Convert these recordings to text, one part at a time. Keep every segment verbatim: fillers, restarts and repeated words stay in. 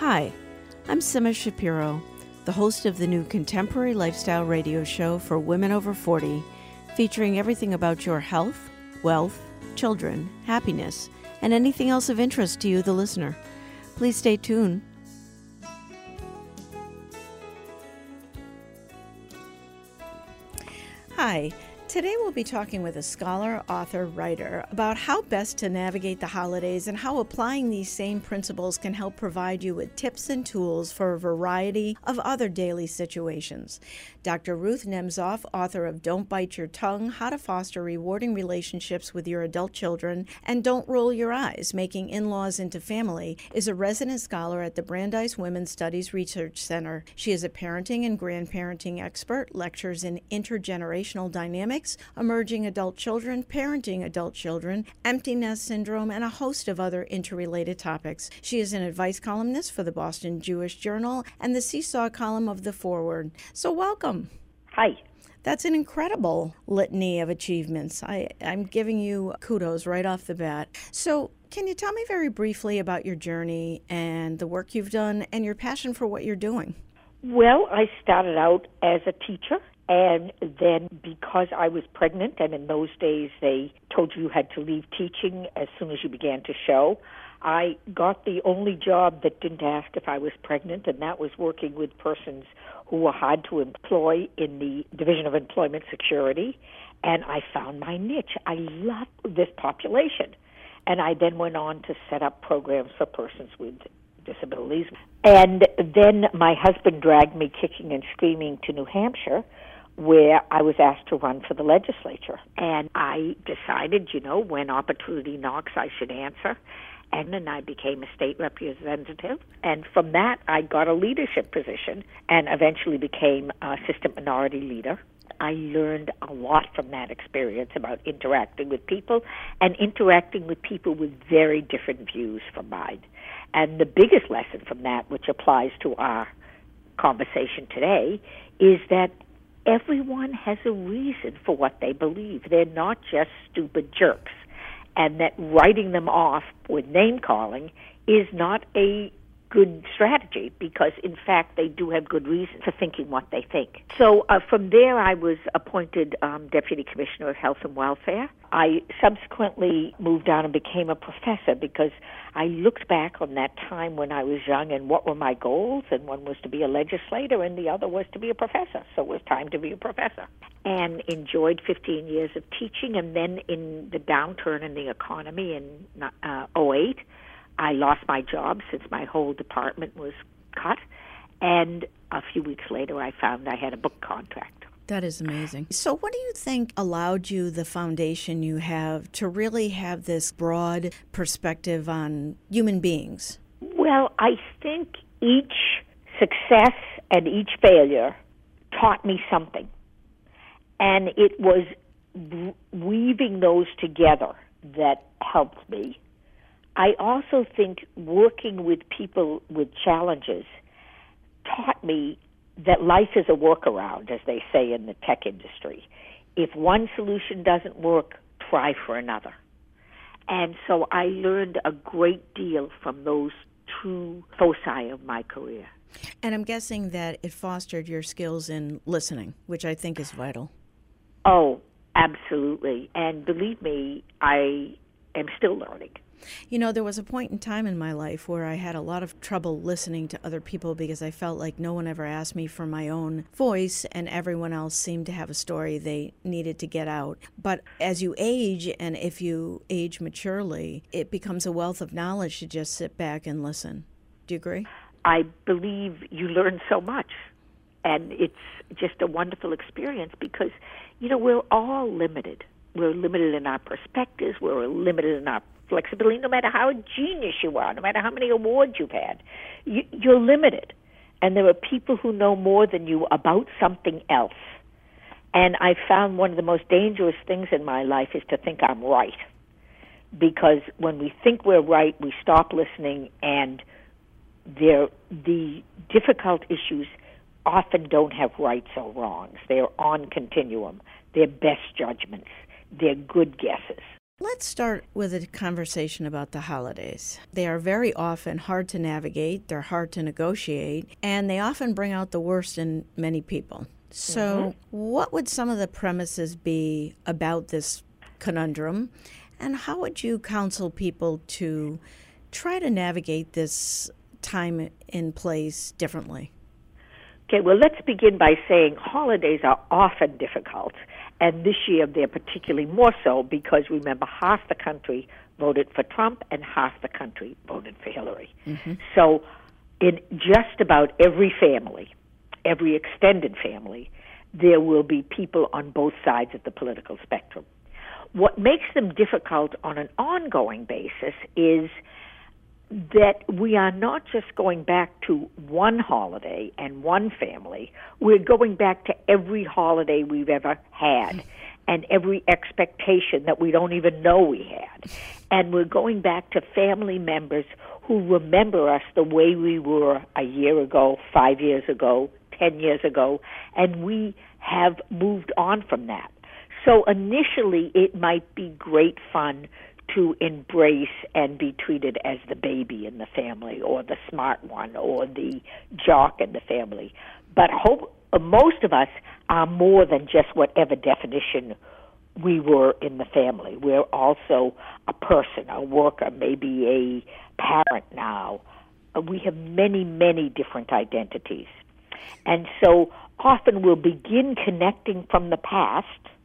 Hi, I'm Sima Shapiro, the host of the new contemporary lifestyle radio show for women over forty, featuring everything about your health, wealth, children, happiness, and anything else of interest to you, the listener. Please stay tuned. Hi. Today we'll be talking with a scholar, author, writer about how best to navigate the holidays and how applying these same principles can help provide you with tips and tools for a variety of other daily situations. Doctor Ruth Nemzoff, author of Don't Bite Your Tongue, How to Foster Rewarding Relationships with Your Adult Children, and Don't Roll Your Eyes, Making In-Laws into Family, is a resident scholar at the Brandeis Women's Studies Research Center. She is a parenting and grandparenting expert, lectures in intergenerational dynamics, emerging adult children, parenting adult children, empty nest syndrome, and a host of other interrelated topics. She is an advice columnist for the Boston Jewish Journal and the Seesaw column of The Forward. So welcome. Hi. That's an incredible litany of achievements. I, I'm giving you kudos right off the bat. So can you tell me very briefly about your journey and the work you've done and your passion for what you're doing? Well, I started out as a teacher. And then because I was pregnant, and in those days they told you you had to leave teaching as soon as you began to show, I got the only job that didn't ask if I was pregnant, and that was working with persons who were hard to employ in the Division of Employment Security. And I found my niche. I loved this population. And I then went on to set up programs for persons with disabilities. And then my husband dragged me kicking and screaming to New Hampshire, where I was asked to run for the legislature. And I decided, you know, when opportunity knocks, I should answer. And then I became a state representative. And from that, I got a leadership position and eventually became assistant minority leader. I learned a lot from that experience about interacting with people and interacting with people with very different views from mine. And the biggest lesson from that, which applies to our conversation today, is that everyone has a reason for what they believe. They're not just stupid jerks. And that writing them off with name-calling is not a good strategy because, in fact, they do have good reason for thinking what they think. So uh, from there, I was appointed um, Deputy Commissioner of Health and Welfare. I subsequently moved on and became a professor because I looked back on that time when I was young and what were my goals, and one was to be a legislator and the other was to be a professor. So it was time to be a professor. And enjoyed fifteen years of teaching, and then in the downturn in the economy in uh, oh eight, I lost my job since my whole department was cut, and a few weeks later I found I had a book contract. That is amazing. So what do you think allowed you the foundation you have to really have this broad perspective on human beings? Well, I think each success and each failure taught me something, and it was weaving those together that helped me. I also think working with people with challenges taught me that life is a workaround, as they say in the tech industry. If one solution doesn't work, try for another. And so I learned a great deal from those two foci of my career. And I'm guessing that it fostered your skills in listening, which I think is vital. Oh, absolutely. And believe me, I am still learning. You know, there was a point in time in my life where I had a lot of trouble listening to other people because I felt like no one ever asked me for my own voice and everyone else seemed to have a story they needed to get out. But as you age, and if you age maturely, it becomes a wealth of knowledge to just sit back and listen. Do you agree? I believe you learn so much. And it's just a wonderful experience because, you know, we're all limited. We're limited in our perspectives. We're limited in our flexibility, no matter how genius you are, no matter how many awards you've had. You, you're limited. And there are people who know more than you about something else. And I found one of the most dangerous things in my life is to think I'm right. Because when we think we're right, we stop listening, and they're, the difficult issues often don't have rights or wrongs. They're on continuum. They're best judgments. They're good guesses. Let's start with a conversation about the holidays. They are very often hard to navigate, they're hard to negotiate, and they often bring out the worst in many people. So, mm-hmm. what would some of the premises be about this conundrum, and how would you counsel people to try to navigate this time and place differently? Okay, well, let's begin by saying holidays are often difficult. And this year they're particularly more so because, remember, half the country voted for Trump and half the country voted for Hillary. Mm-hmm. So in just about every family, every extended family, there will be people on both sides of the political spectrum. What makes them difficult on an ongoing basis is that we are not just going back to one holiday and one family. We're going back to every holiday we've ever had and every expectation that we don't even know we had. And we're going back to family members who remember us the way we were a year ago, five years ago, ten years ago, and we have moved on from that. So initially it might be great fun to embrace and be treated as the baby in the family or the smart one or the jock in the family. But hope, most of us are more than just whatever definition we were in the family. We're also a person, a worker, maybe a parent now. We have many, many different identities. And so often we'll begin connecting from the past.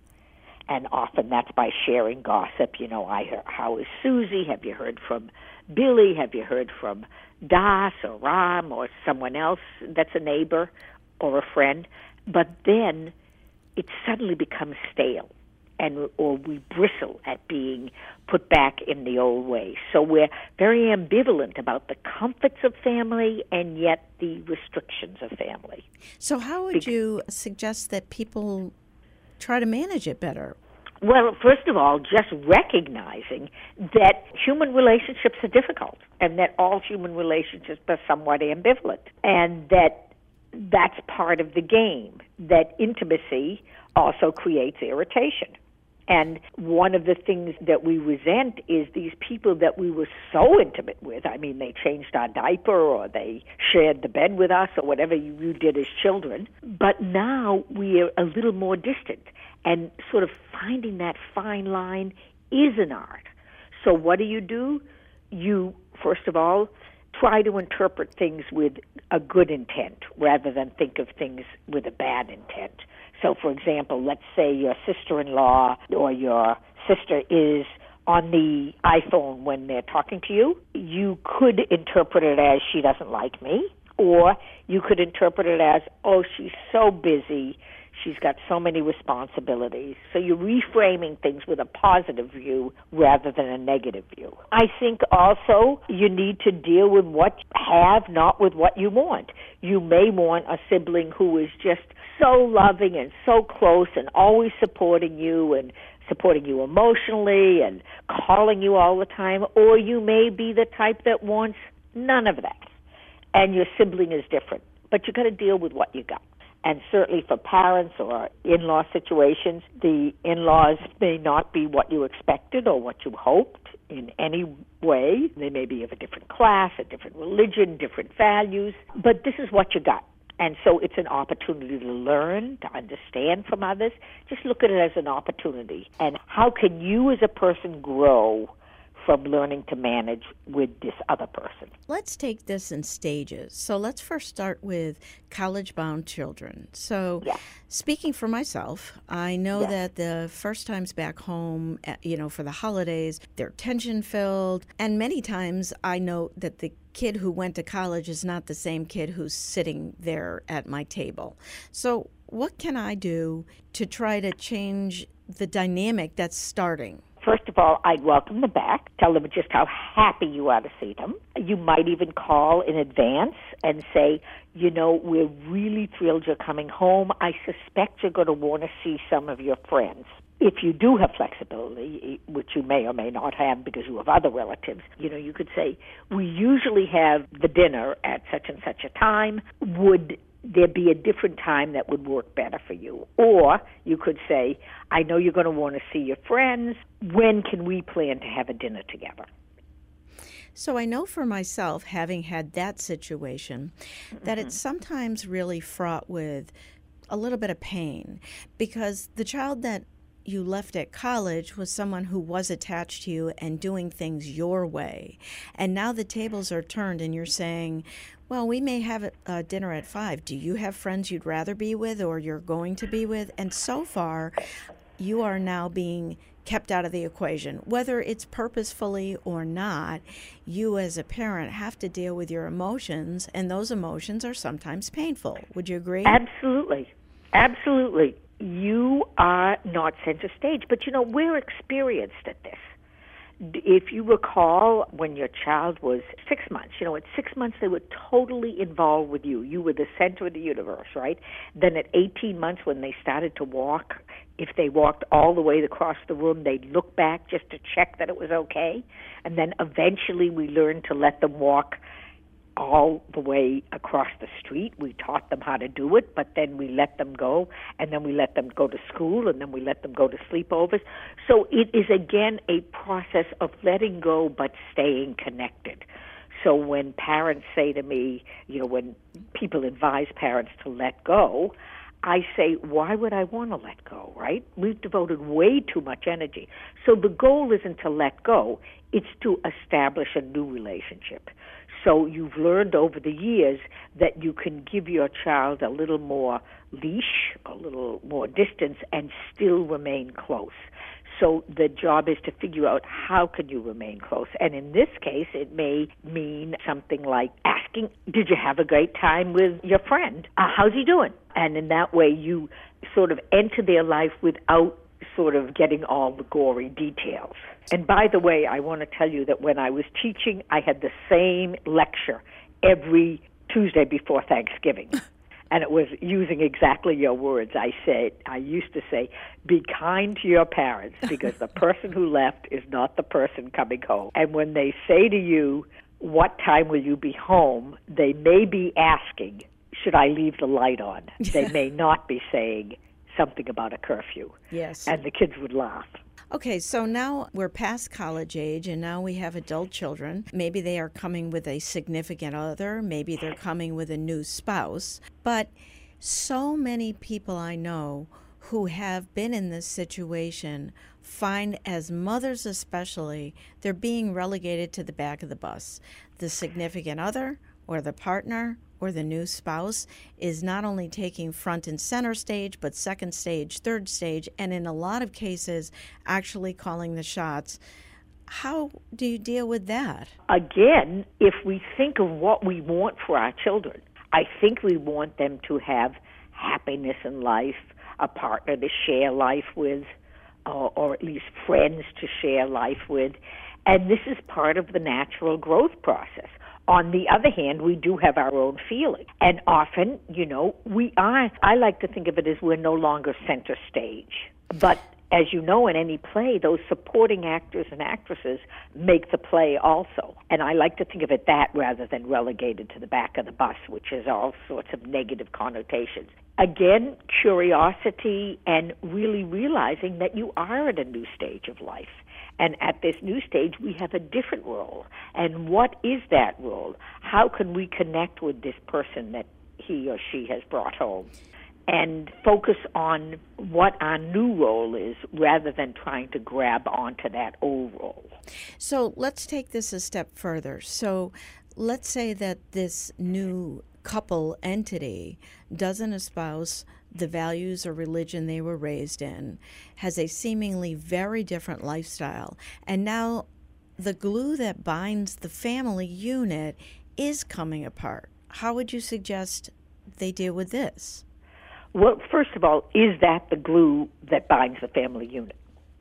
And often that's by sharing gossip. You know, I heard, how is Susie? Have you heard from Billy? Have you heard from Das or Ram or someone else that's a neighbor or a friend? But then it suddenly becomes stale, and or we bristle at being put back in the old way. So we're very ambivalent about the comforts of family and yet the restrictions of family. So how would Be- you suggest that people try to manage it better? Well, first of all, just recognizing that human relationships are difficult and that all human relationships are somewhat ambivalent and that that's part of the game, that intimacy also creates irritation. And one of the things that we resent is these people that we were so intimate with. I mean, they changed our diaper or they shared the bed with us or whatever you, you did as children. But now we are a little more distant. And sort of finding that fine line is an art. So what do you do? You, first of all, try to interpret things with a good intent rather than think of things with a bad intent. So, for example, let's say your sister-in-law or your sister is on the iPhone when they're talking to you. You could interpret it as, she doesn't like me, or you could interpret it as, oh, she's so busy, she's got so many responsibilities. So you're reframing things with a positive view rather than a negative view. I think also you need to deal with what you have, not with what you want. You may want a sibling who is just so loving and so close and always supporting you and supporting you emotionally and calling you all the time, or you may be the type that wants none of that, and your sibling is different. But you've got to deal with what you got. And certainly for parents or in-law situations, the in-laws may not be what you expected or what you hoped in any way. They may be of a different class, a different religion, different values, but this is what you got. And so it's an opportunity to learn, to understand from others. Just look at it as an opportunity. And how can you as a person grow from learning to manage with this other person? Let's take this in stages. So let's first start with college-bound children. So yeah. Speaking for myself, I know yeah. that the first times back home, you know, for the holidays, they're tension-filled. And many times I know that the kid who went to college is not the same kid who's sitting there at my table. So what can I do to try to change the dynamic that's starting? First of all, I'd welcome them back, tell them just how happy you are to see them. You might even call in advance and say, you know, we're really thrilled you're coming home. I suspect you're going to want to see some of your friends. If you do have flexibility, which you may or may not have because you have other relatives, you know, you could say, we usually have the dinner at such and such a time. Would there be a different time that would work better for you? Or you could say, I know you're going to want to see your friends. When can we plan to have a dinner together? So I know for myself, having had that situation, that Mm-hmm. it's sometimes really fraught with a little bit of pain, because the child that you left at college was someone who was attached to you and doing things your way. And now the tables are turned and you're saying, well, we may have uh, dinner at five. Do you have friends you'd rather be with or you're going to be with? And so far, you are now being kept out of the equation. Whether it's purposefully or not, you as a parent have to deal with your emotions, and those emotions are sometimes painful. Would you agree? Absolutely. Absolutely. You are not center stage, but you know, we're experienced at this. If you recall, when your child was six months, you know, at six months they were totally involved with you. You were the center of the universe, right? Then at eighteen months, when they started to walk, if they walked all the way across the room, they'd look back just to check that it was okay. And then eventually we learned to let them walk all the way across the street. We taught them how to do it, but then we let them go, and then we let them go to school, and then we let them go to sleepovers. So it is, again, a process of letting go but staying connected. So when parents say to me, you know, when people advise parents to let go, I say, why would I want to let go, right? We've devoted way too much energy. So the goal isn't to let go, it's to establish a new relationship. So you've learned over the years that you can give your child a little more leash, a little more distance, and still remain close. So the job is to figure out how can you remain close. And in this case, it may mean something like asking, did you have a great time with your friend? Uh, how's he doing? And in that way, you sort of enter their life without sort of getting all the gory details. And by the way, I want to tell you that when I was teaching, I had the same lecture every Tuesday before Thanksgiving. And it was using exactly your words. I said, I used to say, be kind to your parents, because the person who left is not the person coming home. And when they say to you, what time will you be home? They may be asking, should I leave the light on? They may not be saying something about a curfew. Yes. And the kids would laugh. Okay, so now we're past college age, and now we have adult children. Maybe they are coming with a significant other. Maybe they're coming with a new spouse. But so many people I know who have been in this situation find, as mothers especially, they're being relegated to the back of the bus. The significant other or the partner or the new spouse is not only taking front and center stage, but second stage, third stage, and in a lot of cases, actually calling the shots. How do you deal with that? Again, if we think of what we want for our children, I think we want them to have happiness in life, a partner to share life with, uh, or at least friends to share life with. And this is part of the natural growth process. On the other hand, we do have our own feelings. And often, you know, we are, I like to think of it as we're no longer center stage. But as you know, in any play, those supporting actors and actresses make the play also. And I like to think of it that rather than relegated to the back of the bus, which has all sorts of negative connotations. Again, curiosity and really realizing that you are at a new stage of life. And at this new stage, we have a different role. And what is that role? How can we connect with this person that he or she has brought home? And focus on what our new role is rather than trying to grab onto that old role. So let's take this a step further. So let's say that this new couple entity doesn't espouse the values or religion they were raised in, has a seemingly very different lifestyle, and now the glue that binds the family unit is coming apart. How would you suggest they deal with this? Well, first of all, is that the glue that binds the family unit?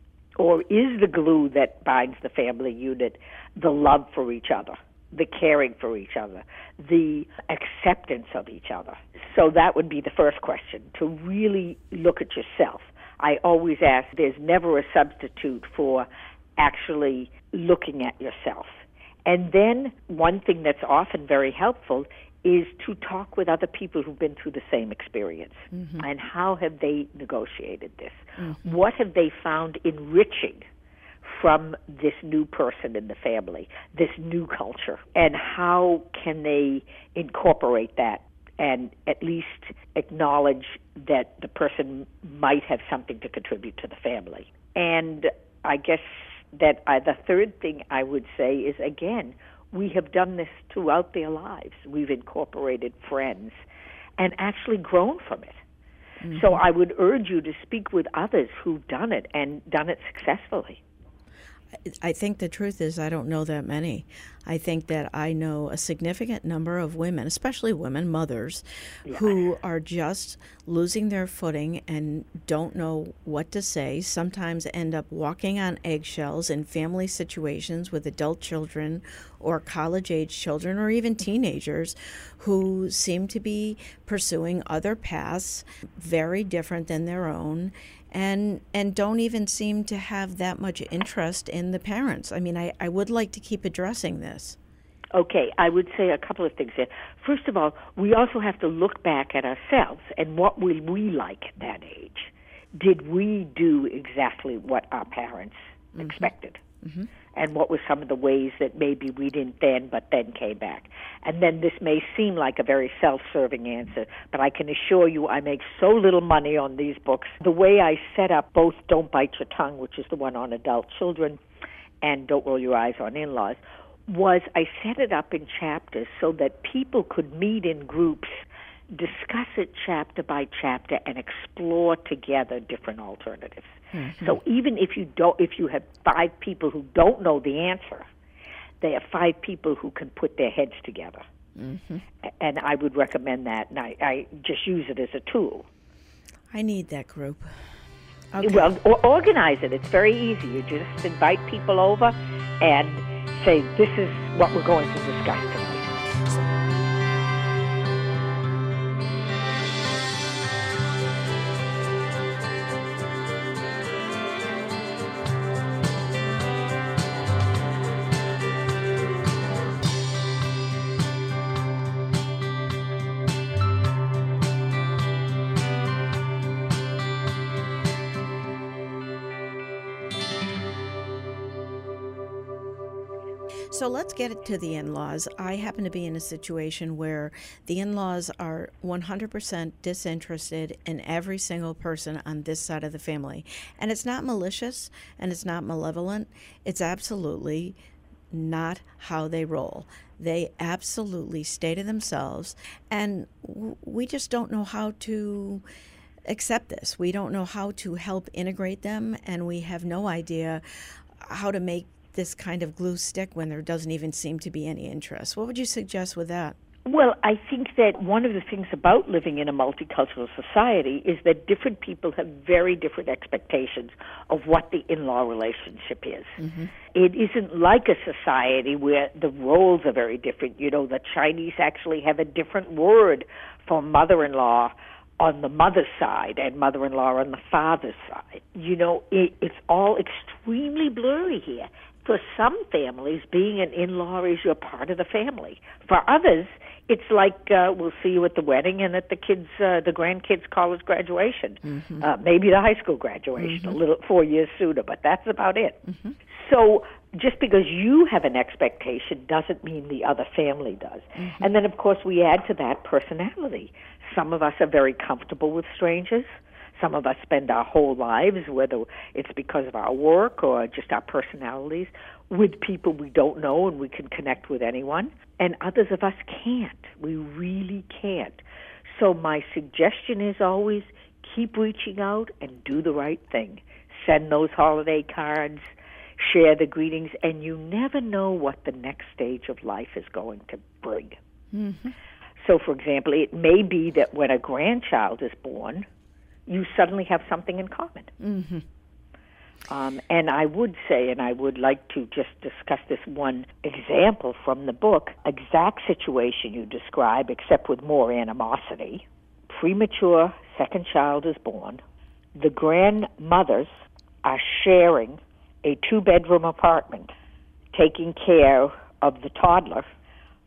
Or is the glue that binds the family unit the love for each other, the caring for each other, the acceptance of each other? So that would be the first question, to really look at yourself. I always ask, there's never a substitute for actually looking at yourself. And then one thing that's often very helpful is to talk with other people who've been through the same experience. Mm-hmm. And how have they negotiated this? Mm-hmm. What have they found enriching from this new person in the family, this new culture? And how can they incorporate that and at least acknowledge that the person might have something to contribute to the family? And I guess that I, the third thing I would say is, again, we have done this throughout their lives. We've incorporated friends and actually grown from it. Mm-hmm. So I would urge you to speak with others who've done it and done it successfully. I think the truth is I don't know that many. I think that I know a significant number of women, especially women, mothers, yeah. who are just losing their footing and don't know what to say, sometimes end up walking on eggshells in family situations with adult children or college-age children or even teenagers who seem to be pursuing other paths very different than their own, and and don't even seem to have that much interest in the parents. I mean, I, I would like to keep addressing this. Okay, I would say a couple of things here. First of all, we also have to look back at ourselves and what were we like at that age? Did we do exactly what our parents mm-hmm. expected? Mm-hmm. And what were some of the ways that maybe we didn't then, but then came back? And then this may seem like a very self-serving answer, but I can assure you I make so little money on these books. The way I set up both Don't Bite Your Tongue, which is the one on adult children, and Don't Roll Your Eyes on In-Laws, was I set it up in chapters so that people could meet in groups, discuss it chapter by chapter, and explore together different alternatives. Mm-hmm. So even if you don't, if you have five people who don't know the answer, they have five people who can put their heads together. Mm-hmm. And I would recommend that, and I, I just use it as a tool. I need that group. Okay. Well, or organize it. It's very easy. You just invite people over and say, this is what we're going to discuss tonight. So let's get it to the in-laws. I happen to be in a situation where the in-laws are one hundred percent disinterested in every single person on this side of the family. And it's not malicious and it's not malevolent. It's absolutely not how they roll. They absolutely stay to themselves. And we just don't know how to accept this. We don't know how to help integrate them, and we have no idea how to make this kind of glue stick when there doesn't even seem to be any interest. What would you suggest with that? Well, I think that one of the things about living in a multicultural society is that different people have very different expectations of what the in-law relationship is. Mm-hmm. It isn't like a society where the roles are very different. You know, the Chinese actually have a different word for mother-in-law on the mother's side and mother-in-law on the father's side. You know, it, it's all extremely blurry here. For some families, being an in-law is you're part of the family. For others, it's like uh, we'll see you at the wedding and at the kids, uh, the grandkids' college graduation, mm-hmm. uh, maybe the high school graduation, mm-hmm. a little four years sooner, but that's about it. Mm-hmm. So just because you have an expectation doesn't mean the other family does. Mm-hmm. And then, of course, we add to that personality. Some of us are very comfortable with strangers. Some of us spend our whole lives, whether it's because of our work or just our personalities, with people we don't know and we can connect with anyone. And others of us can't. We really can't. So my suggestion is always keep reaching out and do the right thing. Send those holiday cards, share the greetings, and you never know what the next stage of life is going to bring. Mm-hmm. So, for example, it may be that when a grandchild is born, you suddenly have something in common. Mm-hmm. Um, and I would say, and I would like to just discuss this one example from the book, exact situation you describe, except with more animosity. Premature second child is born. The grandmothers are sharing a two-bedroom apartment, taking care of the toddler,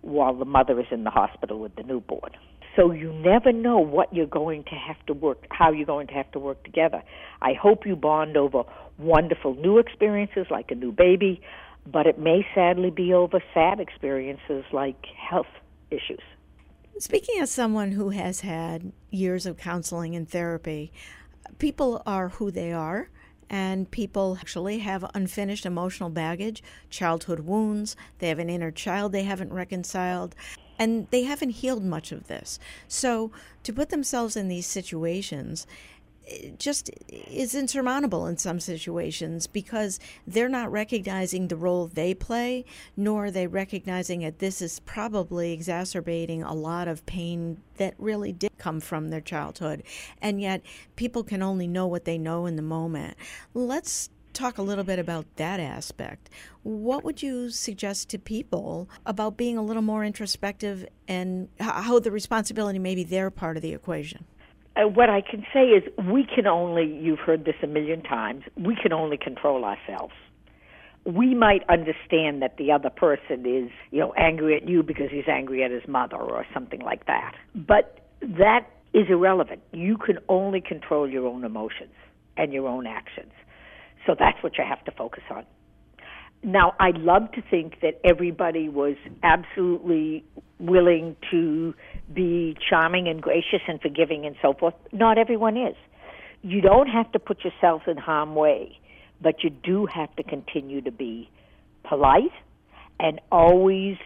while the mother is in the hospital with the newborn. So you never know what you're going to have to work, how you're going to have to work together. I hope you bond over wonderful new experiences like a new baby, but it may sadly be over sad experiences like health issues. Speaking as someone who has had years of counseling and therapy, people are who they are, and people actually have unfinished emotional baggage, childhood wounds, they have an inner child they haven't reconciled, and they haven't healed much of this. So to put themselves in these situations it just is insurmountable in some situations because they're not recognizing the role they play, nor are they recognizing that this is probably exacerbating a lot of pain that really did come from their childhood. And yet people can only know what they know in the moment. Let's talk a little bit about that aspect. What would you suggest to people about being a little more introspective and how the responsibility may be their part of the equation? Uh, what I can say is we can only, you've heard this a million times, we can only control ourselves. We might understand that the other person is, you know, angry at you because he's angry at his mother or something like that. But that is irrelevant. You can only control your own emotions and your own actions. So that's what you have to focus on. Now, I'd love to think that everybody was absolutely willing to be charming and gracious and forgiving and so forth. Not everyone is. You don't have to put yourself in harm's way, but you do have to continue to be polite and always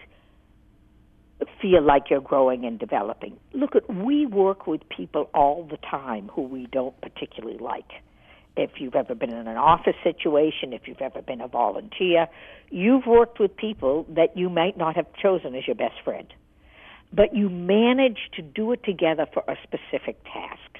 feel like you're growing and developing. Look, at we work with people all the time who we don't particularly like. If you've ever been in an office situation, if you've ever been a volunteer, you've worked with people that you might not have chosen as your best friend. But you manage to do it together for a specific task.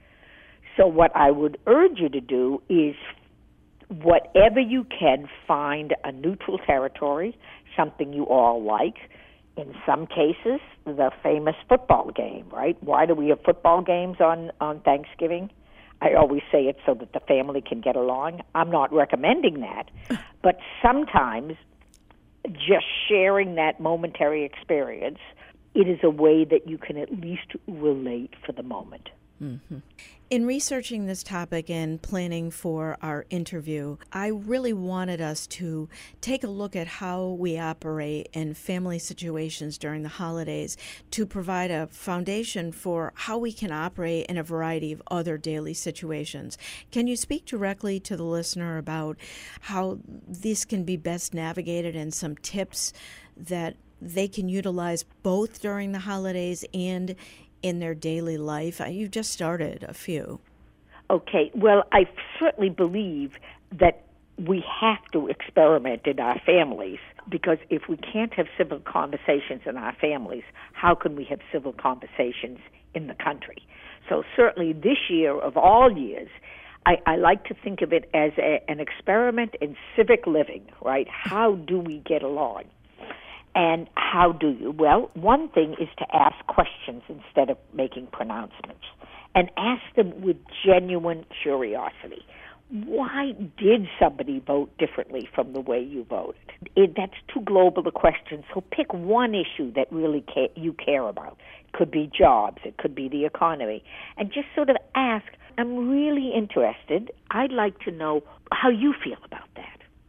So what I would urge you to do is, whatever you can, find a neutral territory, something you all like. In some cases, the famous football game, right? Why do we have football games on, on Thanksgiving? I always say it so that the family can get along. I'm not recommending that. But sometimes just sharing that momentary experience, it is a way that you can at least relate for the moment. Mm-hmm. In researching this topic and planning for our interview, I really wanted us to take a look at how we operate in family situations during the holidays to provide a foundation for how we can operate in a variety of other daily situations. Can you speak directly to the listener about how this can be best navigated and some tips that they can utilize both during the holidays and in their daily life? You've just started a few. Okay, well, I certainly believe that we have to experiment in our families, because if we can't have civil conversations in our families, how can we have civil conversations in the country? So certainly this year, of all years, I, I like to think of it as a, an experiment in civic living, right? How do we get along? And how do you? Well, one thing is to ask questions instead of making pronouncements, and ask them with genuine curiosity. Why did somebody vote differently from the way you voted? It, that's too global a question, so pick one issue that really ca- you care about. It could be jobs, it could be the economy, and just sort of ask, I'm really interested. I'd like to know how you feel about that.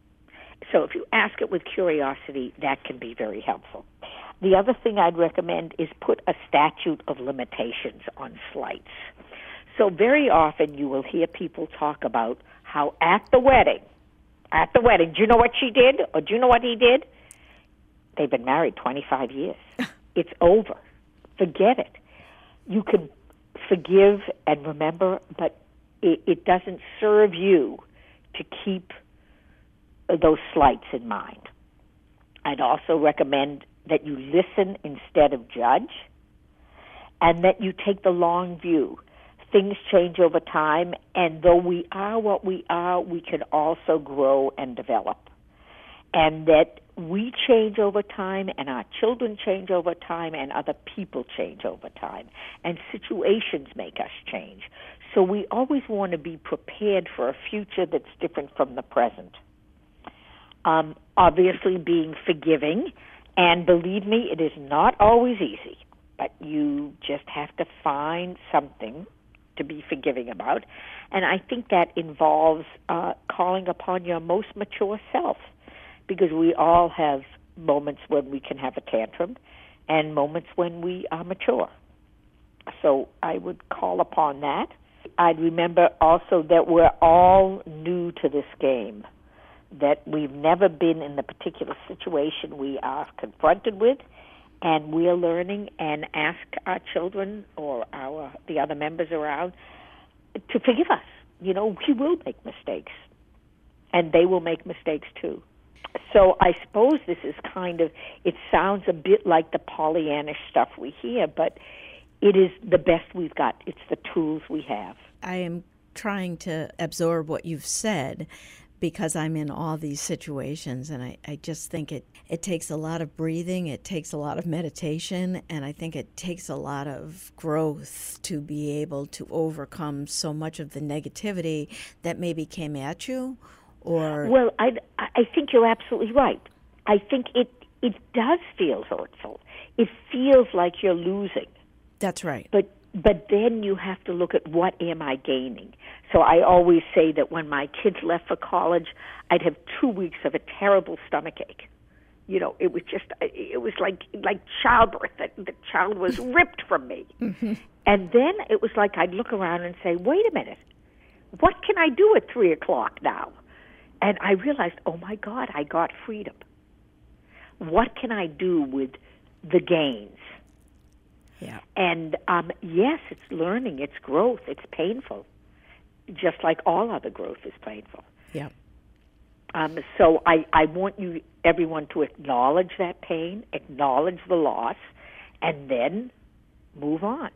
So if you ask it with curiosity, that can be very helpful. The other thing I'd recommend is put a statute of limitations on slights. So very often you will hear people talk about how at the wedding, at the wedding, do you know what she did or do you know what he did? They've been married twenty-five years. It's over. Forget it. You can forgive and remember, but it, it doesn't serve you to keep those slights in mind. I'd also recommend that you listen instead of judge, and that you take the long view. Things change over time, and though we are what we are, we can also grow and develop. And that we change over time, and our children change over time, and other people change over time, and situations make us change. So we always want to be prepared for a future that's different from the present. Um, obviously being forgiving And believe me, it is not always easy, but you just have to find something to be forgiving about. And I think that involves uh, calling upon your most mature self, because we all have moments when we can have a tantrum and moments when we are mature. So I would call upon that. I'd remember also that we're all new to this game, that we've never been in the particular situation we are confronted with, and we're learning, and ask our children or our the other members around to forgive us. You know, we will make mistakes, and they will make mistakes too. So I suppose this is kind of, it sounds a bit like the Pollyannish stuff we hear, but it is the best we've got. It's the tools we have. I am trying to absorb what you've said, because I'm in all these situations, and I, I just think it, it takes a lot of breathing, it takes a lot of meditation, and I think it takes a lot of growth to be able to overcome so much of the negativity that maybe came at you. Or Well, I, I think you're absolutely right. I think it, it does feel hurtful. It feels like you're losing. That's right. But But then you have to look at, what am I gaining? So I always say that when my kids left for college, I'd have two weeks of a terrible stomachache. You know, it was just, it was like like childbirth. The, the child was ripped from me. Mm-hmm. And then it was like I'd look around and say, wait a minute, what can I do at three o'clock now? And I realized, oh my God, I got freedom. What can I do with the gains? Yeah. And um, yes, it's learning, it's growth, it's painful, just like all other growth is painful. Yeah. Um, so I, I want you, everyone, to acknowledge that pain, acknowledge the loss, and then move on.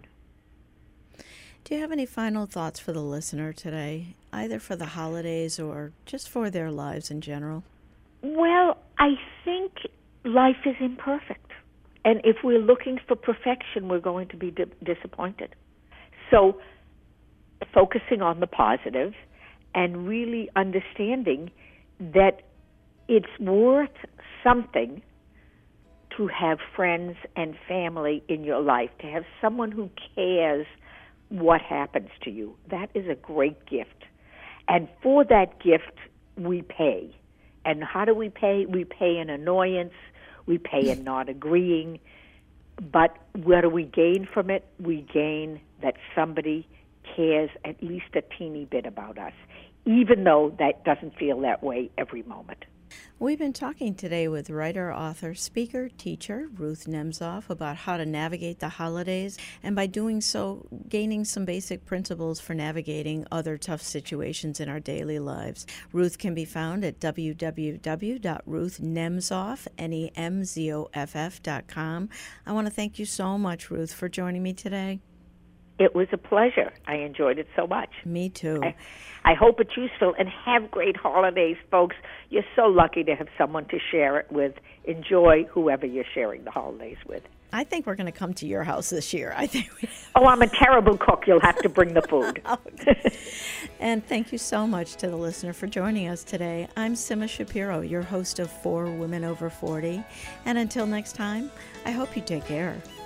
Do you have any final thoughts for the listener today, either for the holidays or just for their lives in general? Well, I think life is imperfect. And if we're looking for perfection, we're going to be di- disappointed. So focusing on the positive and really understanding that it's worth something to have friends and family in your life, to have someone who cares what happens to you. That is a great gift. And for that gift, we pay. And how do we pay? We pay in annoyance. We pay in not agreeing. But what do we gain from it? We gain that somebody cares at least a teeny bit about us, even though that doesn't feel that way every moment. We've been talking today with writer, author, speaker, teacher Ruth Nemzoff about how to navigate the holidays, and by doing so, gaining some basic principles for navigating other tough situations in our daily lives. Ruth can be found at w w w dot ruth nemzoff, N E M Z O F F dot com. I want to thank you so much, Ruth, for joining me today. It was a pleasure. I enjoyed it so much. Me too. I, I hope it's useful, and have great holidays, folks. You're so lucky to have someone to share it with. Enjoy whoever you're sharing the holidays with. I think we're going to come to your house this year. I think. We... Oh, I'm a terrible cook. You'll have to bring the food. Okay. And thank you so much to the listener for joining us today. I'm Sima Shapiro, your host of For Women Over forty. And until next time, I hope you take care.